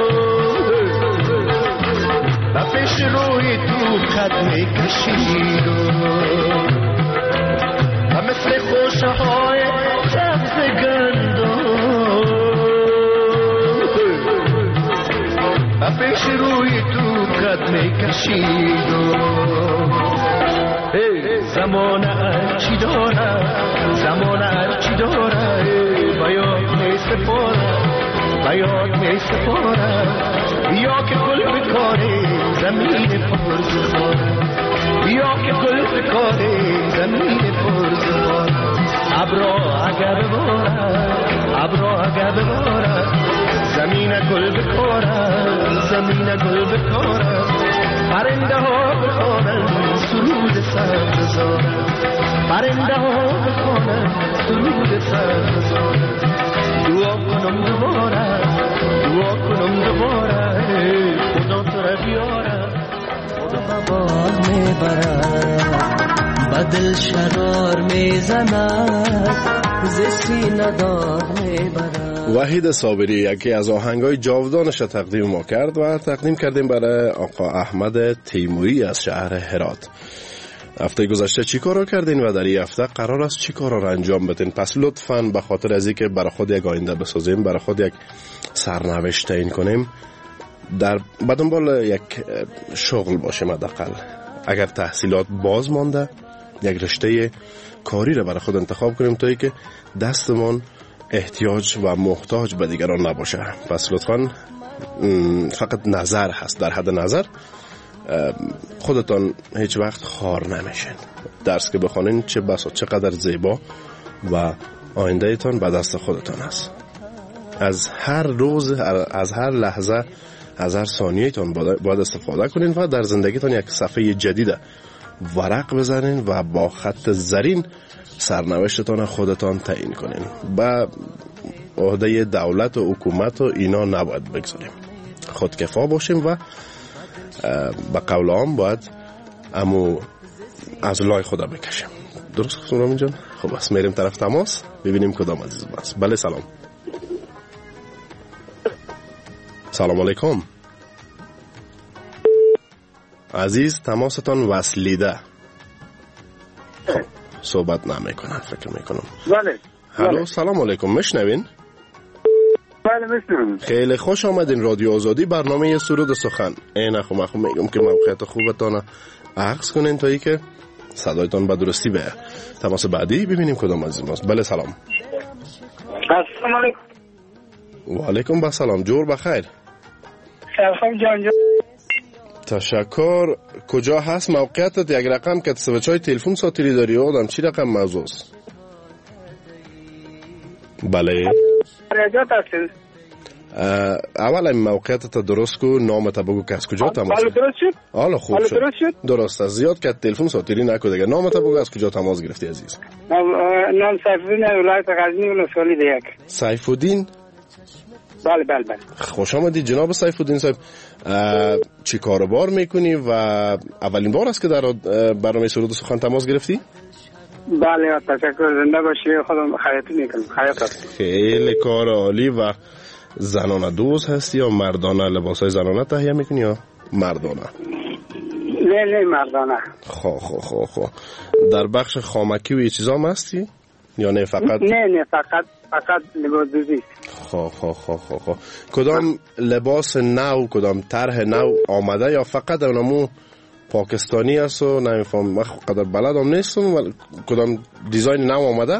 و پیش روی تو خط میکشید و مثل خوشه های سبز پیش روی تو قد میکشید زمان هرچی داره زمان هرچی داره بیاد می سپاره بیاد می سپاره یا که گل بکاره زمین پرزخاره یا که گل بکاره زمین پرزخاره ابرا اگر بباره ابرا اگر بباره زمین گل بکاره زمین گل بکاره پرنده ها بخوانن سرود سرزاره پرنده ها بخوانن سرود سرزاره دعا کنم دوباره دعا کنم دوباره خدا تو را بیاره خدا ببار میبرد بدل شرار میزند ز سینه داغ میبرد. وحید صابری یکی از آهنگای جاودانش تقدیم ما کرد و تقدیم کردیم برای آقا احمد تیموری از شهر هرات. هفته گذشته چی کار کردین و در این هفته قرار است چی کار را انجام بدین؟ پس لطفاً به خاطر از اینکه برای خود یک آینده بسازیم، برای خود یک سرنوشت تعیین کنیم، در به دنبال یک شغل باشیم. حداقل اگر تحصیلات باز مانده، یک رشته کاری را برای خود انتخاب کنیم تا اینکه دستمون احتیاج و محتاج به دیگران نباشه. پس لطفاً فقط نظر هست، در حد نظر خودتان هیچ وقت خار نمیشین. درس که بخونین چه بسا چقدر زیبا و آینده تان به دست خودتان است. از هر روز، از هر لحظه، از هر ثانیه تان باید استفاده کنین و در زندگیتان یک صفحه جدید ورق بزنین و با خط زرین سرنوشتتان خودتان تعیین کنین. با عهده دولت و حکومت و اینا نباید بگذاریم. خودکفا باشیم و با قول عام باید امو از لای خدا بکشیم. درست گفتم رامین جان؟ خب بس میریم طرف تماس ببینیم کدام عزیز است. بله سلام. سلام علیکم عزیز، تماستان وصلیده. خب صحبت نمیکنن فکر میکنم. بله. هلو سلام علیکم، مشنوین؟ بله میشنوم. خیلی خوش آمدین رادیو آزادی، برنامه سرود سخن. این خو مخو میگم که موقعیت خوبتان عکس کنین تا ای که صدایتان به درستی به. تماس بعدی ببینیم کدام عزیز ماست. بله سلام. السلام علیکم. و علیکم السلام، جور بخیر. سلام جان جان. تشکر. کجا هست موقعیتت؟ یک رقم که سوچای تلفن ساتری داری آدم چی رقم موضوع است؟ بله رجات هستید؟ اول این موقعیتت درست کو، نامت بگو که از کجا تماس؟ حالا درست شد؟ حالا خوب حالا شد. درست شد؟ درست است. زیاد که تلفن ساتری نکو دیگه. نامت بگو از کجا تماس گرفتی عزیز؟ نام سیف‌الدین ولایت غزنی ولسوالی دیگ. سیف‌الدین؟ بله بله بله. خوش آمدید جناب سیف‌الدین صاحب. چی کاروبار میکنی و اولین بار است که در برنامه سرود سخن تماس گرفتی؟ بله تشکر، زنده باشی، خودم خیاطی میکنم. خیاط. خیلی کار عالی. و زنانه دوست هستی یا مردانه لباسای زنانه تهیه میکنی یا مردانه؟ نه نه مردانه. خو خو خو خو در بخش خامکی و این چیزا هم هستی یا نه فقط؟ نه نه فقط فقط لباس دوزی. خو خو خو خو خو کدام لباس نو، کدام طرح نو آمده یا فقط اونمو پاکستانی است و نمیفهم؟ من قدر بلدم نیستم ولی کدام دیزاین نو آمده؟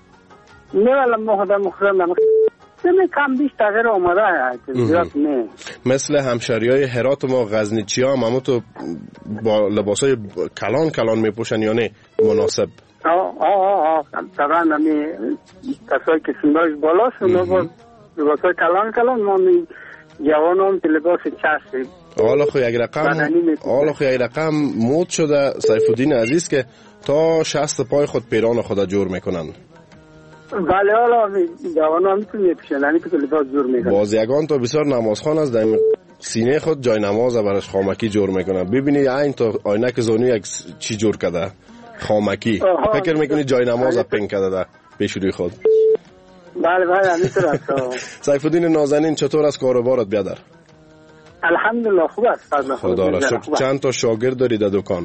نه ولی ما خودم مخرم سمی کم بیش تغییر آمده. زیاد نه. مثل همشریای هرات ما غزنیچی ها هم تو با لباسای کلان کلان میپوشن یا نه مناسب؟ آه آه آه طبعا همی کسایی که سنداش بالاست اونا با لباسای کلان کلان، ما می جوان هم که لباس چسبی. حالا خو یک رقم حالا خو یک رقم مود شده سیف‌الدین عزیز که تا شست پای خود پیران خدا جور میکنن. بله حالا جوان هم میتونی میپوشن، یعنی که لباس جور میکنن. باز یگان تا بسیار نمازخوان از در سینه خود جای نماز براش خامکی جور میکنن. ببینی این تا آینک زونی یک چی جور کرده خامکی، فکر میکنی جای نماز پنگ کرده در پیش روی خود. بله بله همینطور است. سیف‌الدین نازنین چطور از کاروبارت بیادر؟ الحمدلله خوب است. خدا را شکر. چند تا شاگرد داری در دکان؟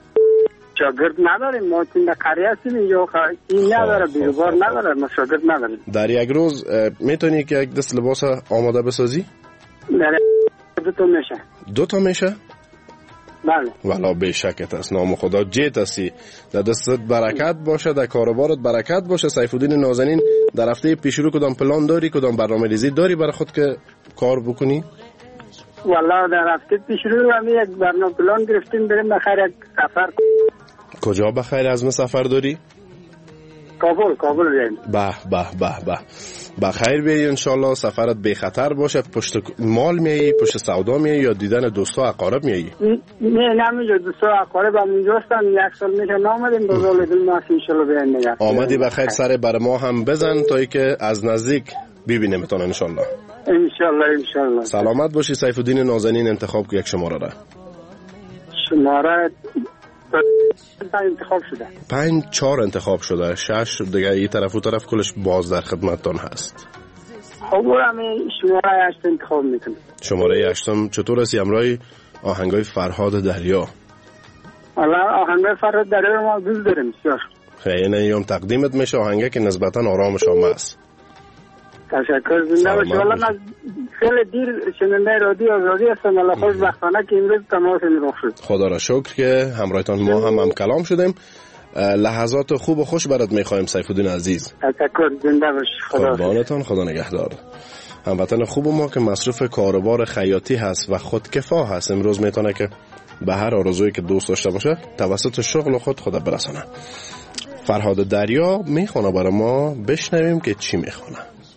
شاگرد نداریم، ما تیم قریه هستیم اینجا، این نداره بیروبار نداره، ما شاگرد نداریم. در یک روز میتونی که یک دست لباس آماده بسازی؟ در دو تا میشه. دو تا میشه؟ بله. والا به شکت است. نام خدا جیت هستی. در دستت برکت باشه، در کاربارت برکت باشه. سیفالدین نازنین در هفته پیش رو کدام پلان داری، کدام برنامه ریزی داری برای خود که کار بکنی؟ والا در هفته پیش رو هم یک برنامه پلان گرفتیم بریم بخیر یک سفر. کجا بخیر از سفر داری؟ کابل. کابل بریم. به به به به. بخیر بیایی انشالله. سفرت بی خطر باشه. پشت مال میایی، پشت سودا میایی یا دیدن دوستا اقارب میایی؟ نه نمیجا دوستا اقارب هم اینجا هستن. یک سال میشه نامدیم بزرگ دل ما انشالله بیاین نگه. آمدی بخیر سر بر ما هم بزن تا ای که از نزدیک ببینیم تان انشالله. انشالله انشالله. سلامت باشی. سیفالدین نازنین انتخاب که یک شماره را. شماره انتخاب شده. پنج چهار انتخاب شده. شش دیگه این طرف و طرف کلش باز در خدمتتان هست. خب همین شماره هشت انتخاب میکنم. شماره هشتم چطور است؟ امرای آهنگای فرهاد دریا. حالا آهنگای فرهاد دریا ما دوست داریم بسیار. خیلی نه یوم تقدیمت میشه آهنگه که نسبتا آرام شما است. تشکر. زنده باشی. والا من خیلی دیر شنونده رادیو آزادی هستم. والا خوشبختانه که امروز تماس میرخ شد. خدا را شکر که همراهتان ما هم هم کلام شدیم. لحظات خوب و خوش برات میخوایم سیفالدین عزیز. تشکر. زنده باشی. خدا قربانتان. خدا نگهدار. هموطن خوب ما که مصروف کاروبار خیاطی هست و خودکفا هست، امروز میتونه که به هر آرزویی که دوست داشته باشه توسط شغل خود خدا برسانه. فرهاد دریا میخونه برای ما، بشنویم که چی میخونه.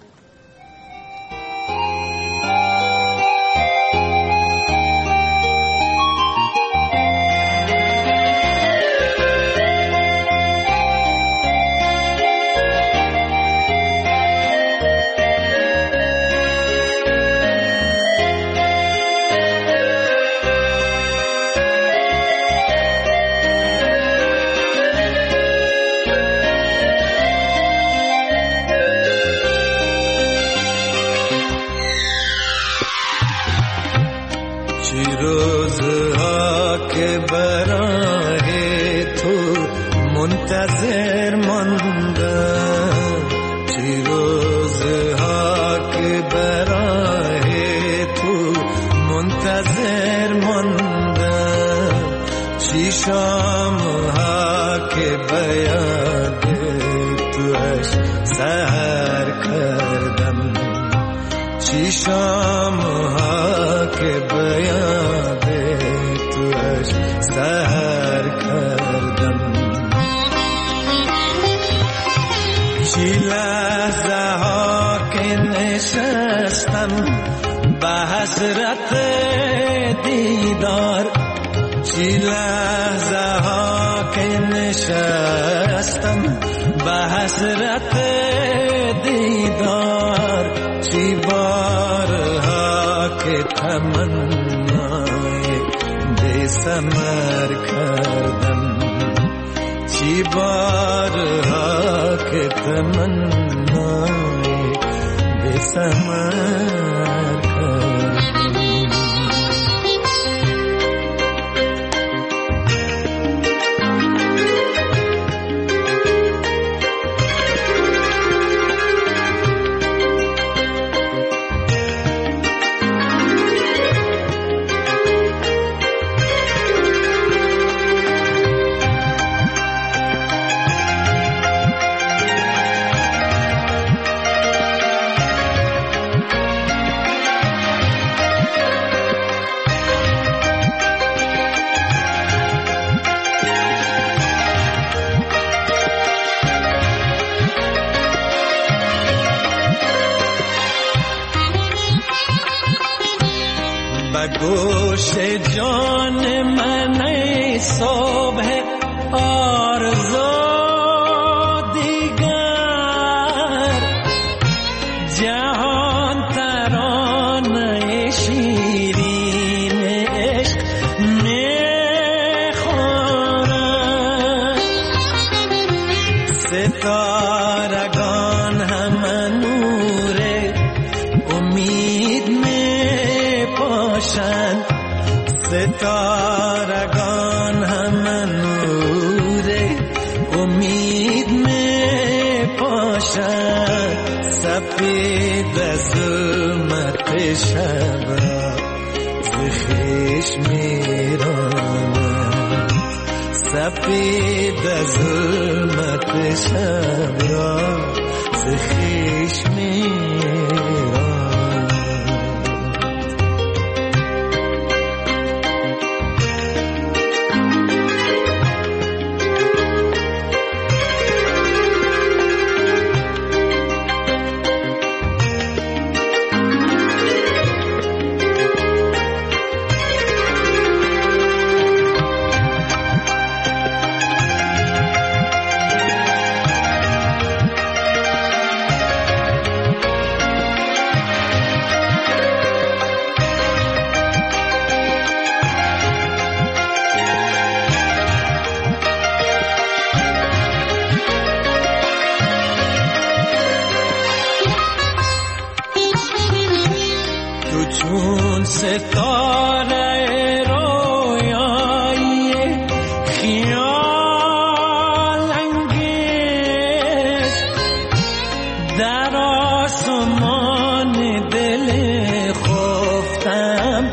گوش جان من صبح آرزو دیگر جهان ترانه شیرین عشق میخورد ستارگان هم نور امید میپاشند ستارگان هم نور امید میپاشند سپید ظلمت شب را خیش میرانم سپید از ظلمت شب را ز خیش میرانم چون ستاره رویایی خیال انگیز در آسمان دل خفتم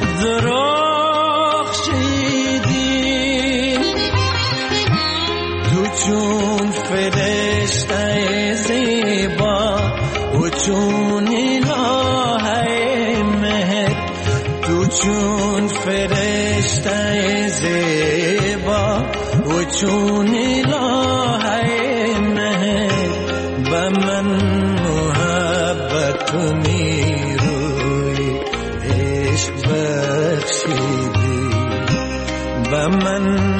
درخشیدی تو چون فرشته زیبا و چون چون فرشته زیبا و چون الهه مهر به من محبت میروی عشق بخشیدی به من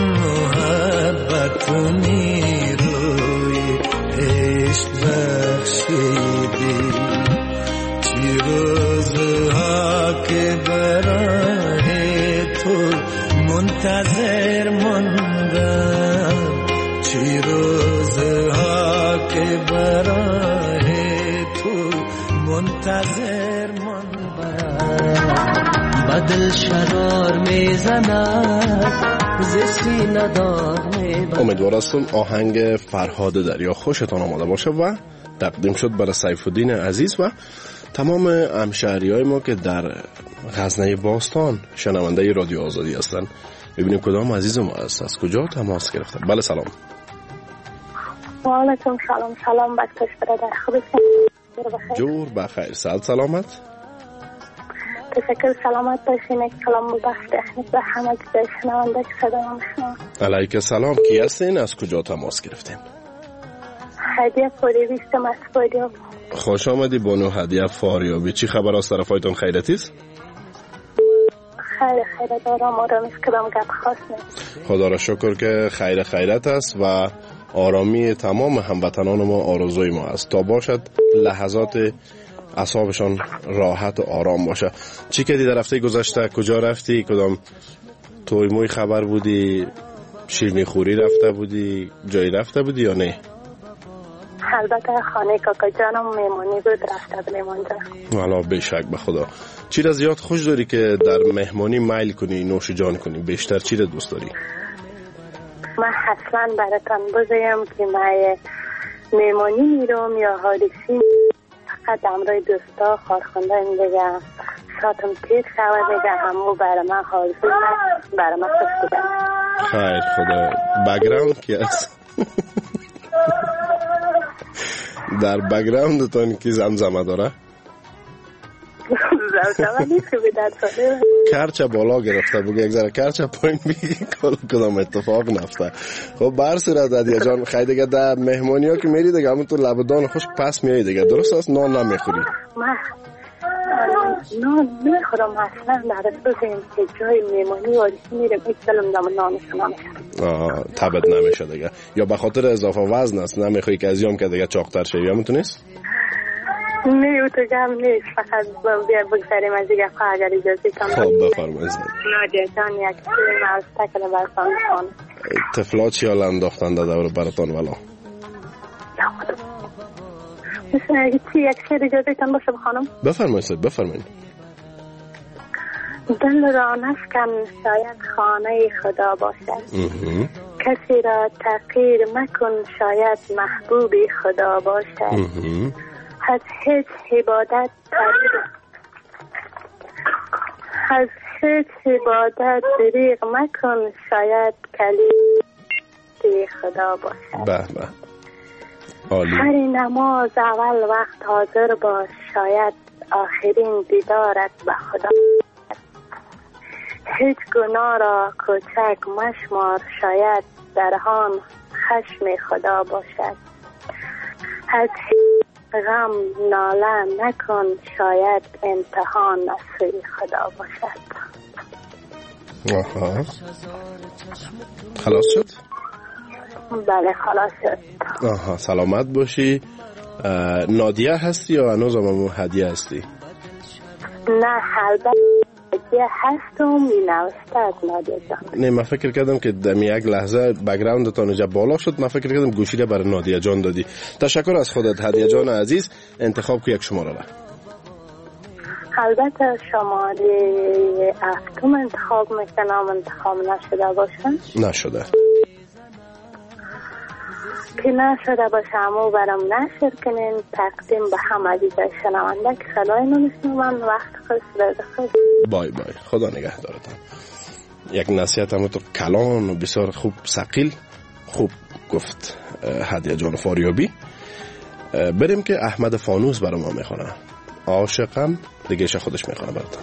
محبت میروی عشق بخشیدی چی روزها که برای تو منتظر ماندم چی روزها که برای تو منتظر ماندم بدل شرار میزند زشتی ندار میبند. امیدوار هستم آهنگ فرهاد دریا خوشتان آماده باشه و تقدیم شد برای سیف الدین عزیز و تمام همشهری های ما که در غزنه باستان شنونده رادیو آزادی هستن. ببینیم کدام عزیز ما است، از کجا تماس گرفته. بله سلام. و علیکم سلام. سلام بکتش برادر، خوب هستید؟ جور بخیر، سلام سلامت. تشکر، سلامت باشین. یک کلام بخش تکنیک به همه که شنونده که صدا میشنوند. علیک سلام، کی هستین؟ از کجا تماس گرفتین؟ هدیه فاریابی است. فاریاب. خوش آمدی بانو هدیه فاریابی. چی خبر از طرفایتون، خیرتی است؟ خیر خیرت، آرام آرام است، کدام گپ خاص نیست. خدا را شکر که خیر خیرت است و آرامی تمام هموطنان ما آرزوی ما است تا باشد لحظات اعصابشان راحت و آرام باشه. چی کردی در هفته گذشته؟ کجا رفتی؟ کدام توی موی خبر بودی؟ شیرینی خوری رفته بودی؟ جایی رفته بودی یا نه؟ البته خانه کاکا جانم میمانی بود، رفته بودیم اونجا. والا بشک به خدا. چی را زیاد خوش داری که در مهمانی میل کنی، نوش جان کنی؟ بیشتر چی را دوست داری؟ من اصلا براتون بزیم که من میمانی میرم یا حادثی فقط امرای دوستا خارخونده این دیگه ساتم تیز شود دیگه همو برای من حاضر برای من خوش بودن. خیر خدا. بگراوند کی است؟ در بگراوندتان کی زمزمه داره؟ زمزمه نیست که بیدر ساله کرچه بالا گرفته بگه یک ذره کرچه پایین بگی کدام اتفاق نفته. خب بر صورت عدیه جان خیلی دیگه در مهمانی ها که میری دیگه همون تو لبدان خوش پس میایی دیگه، درست است؟ نان نمیخوری؟ من نان نمیخورم اصلا. در اساس این که جای میمانی وارسی میرم یک دلم دم نانشو نمیشم. آه تبت نمیشه دیگه، یا به خاطر اضافه وزن است نمیخوایی که ازیام که دیگه چاقتر شوی همون تو نیست؟ نه او تو جمع نیست، فقط بیا بگذاریم از دیگه خواه اگر اجازه کنم. خب بفرمایید. نادیه جان یک کلی موسته کنه برسان خانه. طفلات چی حالا انداختن در دور براتان ولا؟ مثل اگه چی یک شیر اجازه کن باشه بخانم؟ بفرمایید بفرمایید. دل را نشکن شاید خانه خدا باشد، کسی را تغییر مکن شاید محبوب خدا باشد، از هیچ عبادت از هیچ عبادت دریغ مکن، شاید کلید خدا باشد. به به عالی. هر نماز اول وقت حاضر باش، شاید آخرین دیدارت به خدا. هیچ گناه را کوچک مشمار، شاید در آن خشم خدا باشد. از غم ناله نکن، شاید امتحان از خدا باشد. آها خلاص شد؟ بله خلاص شد. آها سلامت باشی. نادیه هستی یا هنوز هم هدیه هستی؟ نه البته هدیه هستم، این استاد نادیه جان. نه من فکر کردم که دم یک لحظه بک‌گراند تان جا بالا شد، من فکر کردم گوشی را برای نادیه جان دادی. تشکر از خودت هدیه جان عزیز. انتخاب کو یک شماره را. البته شماره هفتم انتخاب میکنم، انتخاب نشده باشه؟ نشده که نشده باشه امو برام نشر کنین، تقدیم به هم عزیزای شنونده که صدای نمیشنم. من وقت خود خود بای بای، خدا نگه دارتم. یک نصیحت هم تو کلان و بسیار خوب ثقیل خوب گفت هدیه جان فاریابی. بریم که احمد فانوس برای ما میخونه. عاشقم دیگه خودش میخونه براتون.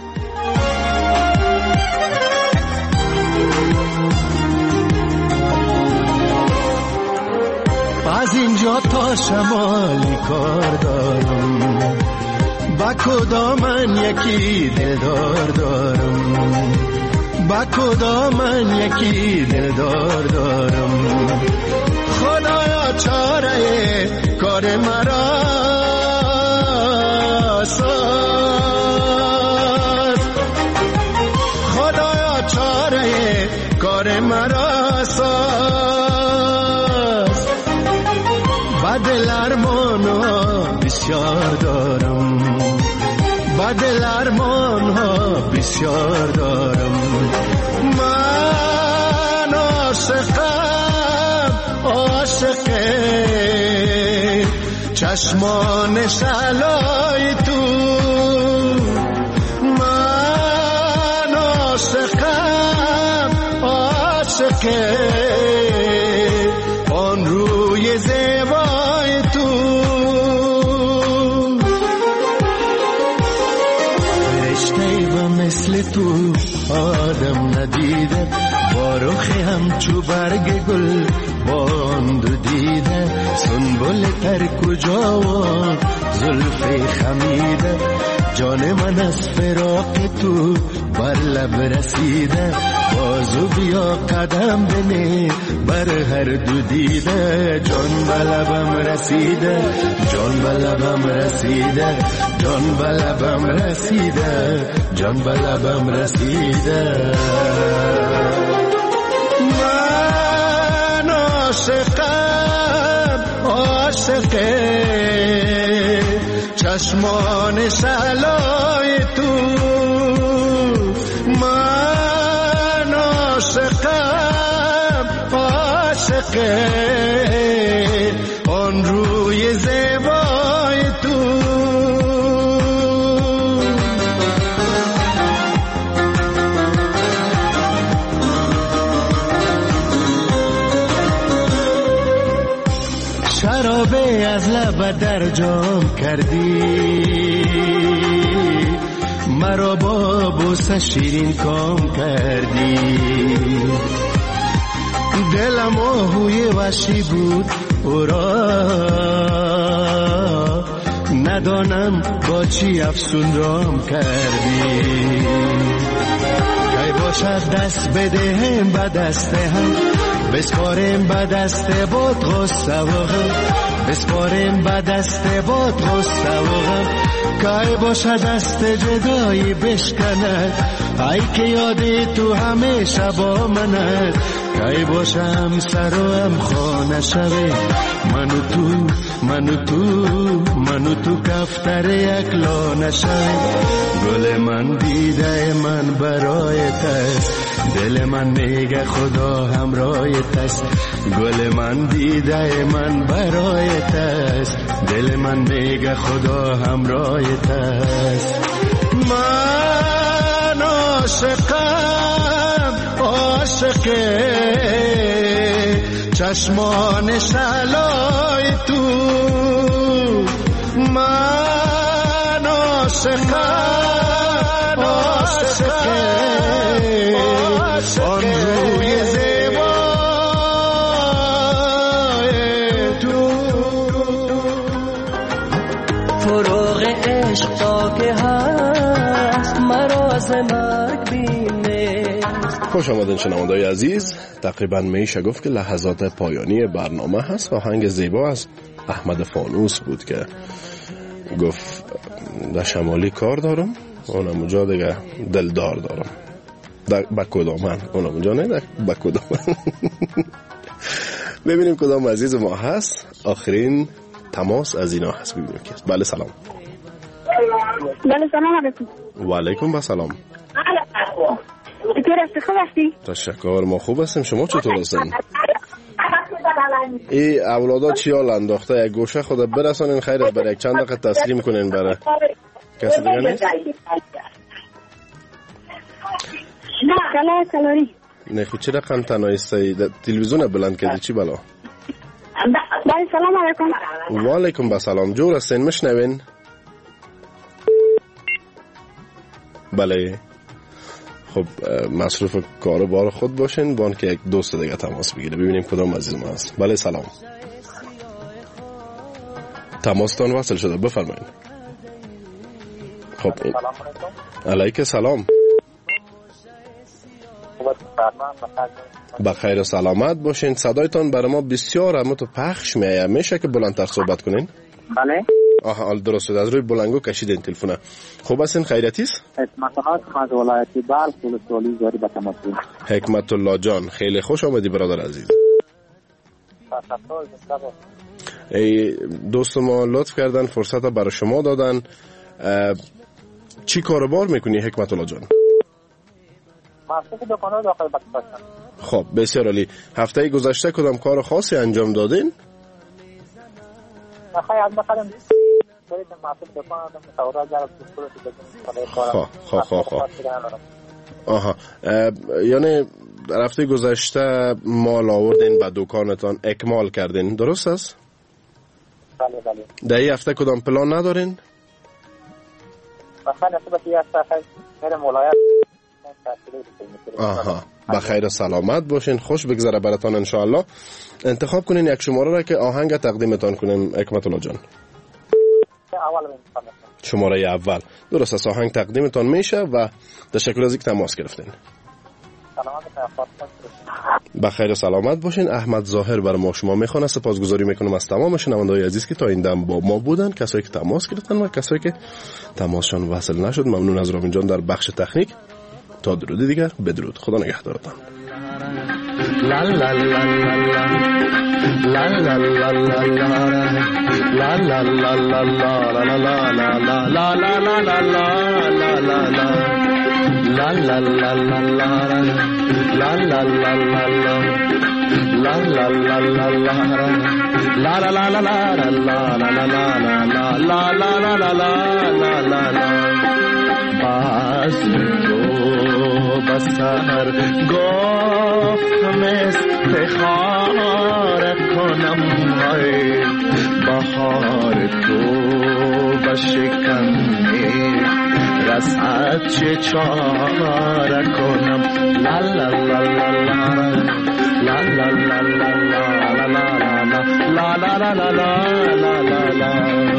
از اینجا تا شمالی کار دارم، با کدام من یکی دلدار دارم، با کدام من یکی دلدار دارم. خدایا چاره کار مرا ساز، خدایا چاره کار مرا ساز. با دل ارمان ها بسیار دارم، با دل ارمان ها بسیار دارم. من عاشقم، عاشق چشمان شلای تو. من عاشقم، عاشق آن روی زیبای تو. فرشته و مثل تو آدم ندیده، با رخ همچو برگ گل باند دیده. سنبل تر کجا و زلف خمیده، جان من از فراق تو بر لب رسیده. بازو بیا قدم بنه بر هر دو دیده. جان به لبم رسیده، جان به لبم رسیده، جان به لبم رسیده، جان به لبم رسیده. من عاشقم، عاشق چشمان شلای تو. من عاشقم، عاشق آن روی زیبای تو. شرابه از لب در جام کردی، مرا با بوسه شیرین کام کردی. دلم آهوی وحشی بود او را، ندانم با چی افسون رام کردی. کی باشد دست بدهم به دست هم، بسپاریم به دست بود غصه و غم، بسپاریم به دست بود غصه و غم. کی باشه دست جدایی بشکند، ای که یادی تو همیشه با منت. کی باشه هم سر و هم خانه شوی، من و تو من و تو من و تو کفتر یک لانه شوی. گل من دیده من برای تست، دل من میگه خدا همراه تست. گل من دیده من برای تست، دل من میگه خدا همراه تست. من عاشقم عاشق چشمان شلای تو من عاشقم عاشق آن روی زیبای تو فروغ عشق تا که هست مراز مرگ بینه. خوش آمدین شنونده‌های عزیز. تقریبا میشه گفت که لحظات پایانی برنامه هست. آهنگ زیبا از احمد فانوس بود که گفت در شمالی کار دارم، اونم اونجا دیگه دلدار دارم. با کدامن؟ اونم اونجا نه، با کدامن؟ ببینیم کدام عزیز ما هست. آخرین تماس از اینا هست. ببینیم که بله سلام. بله سلام علیکم. و علیکم با سلام. چطور هستی؟ خوب هستی؟ تشکر، ما خوب هستیم. شما چطور هستین؟ ای اولادا چی حال انداخته؟ یک گوشه خود برسانین خیرت برای یک چند دقیقه تسلیم کنین برای کسی دیگه نیست؟ نه کلا کلاری نه خود چی رقم تنایسته تلویزیون بلند کردی چی بلا؟ بله سلام علیکم. و علیکم با سلام. جور هستین مشنوین؟ بله. خب مصروف کار بار خود باشین بان که یک دوست دیگه تماس بگیره. ببینیم کدام عزیز ما هست. بله سلام. تماستان وصل شده، بفرمایید. خب این علیک سلام. بخیر و سلامت باشین. صدایتان برای ما بسیار همتو پخش میایه. میشه که بلندتر صحبت کنین؟ بله. آها حال درست شد. از روی بلنگو کشیدین تلفن. خوب هستین؟ خیرتیست؟ حکمت الله از ولایت بلخ ولسوالی زاری به تماس. حکمت الله جان خیلی خوش آمدی برادر عزیز. ای دوست ما لطف کردن فرصت برای شما دادن. چی کاروبار میکنی حکمت الله جان؟ مصرف دکان‌ها داخل پاکستان. خب بسیار عالی. هفته گذشته کدام کار خاصی انجام دادین؟ بخیر از بخیر برید مصرف دکان متورا جرب خب خب خب خب آها یعنی هفته گذشته مال آوردین به دکانتان اکمال کردین، درست است؟ بله بله. در این هفته کدام پلان ندارین؟ بخیر نسبت این هفته میرم ولایت. آها بخیر و سلامت باشین، خوش بگذره براتان انشاءالله. انتخاب کنین یک شماره را که آهنگ تقدیمتان کنیم حکمت الله جان. شماره اول درست است. آهنگ تقدیمتان میشه و تشکر از اینکه تماس گرفتین. بخیر و سلامت باشین. احمد ظاهر برای ما شما میخوانه. سپاسگزاری میکنم از تمام شنونده‌های عزیز که تا این دم با ما بودن، کسایی که تماس گرفتن و کسایی که تماسشان وصل نشد. ممنون از رامین جان در بخش تکنیک. تا درودی دیگر بدرود. خدا نگهدارتان. لا لا لا لا لا لا لا لا لا لا لا لا لا لا لا لا لا بسر گفتم استخار کنم های بهار تو بشکنی رسد چه چاره کنم. لا لا لا لا لا لا لا لا لا لا لا لا لا لا.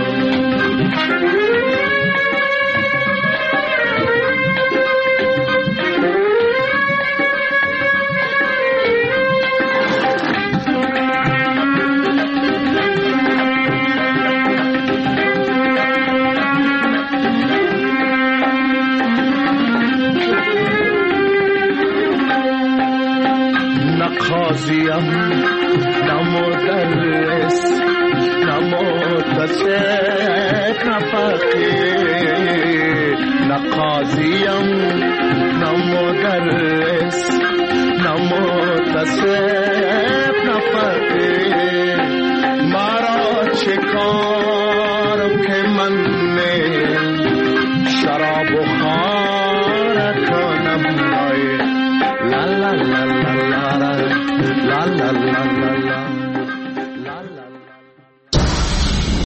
نقاضیم نمودرس نموتصف نفقی نقاضیم نمودرس نموتصف نفقی مرا چه کارم که من شراب و خار کنم. لا لا لا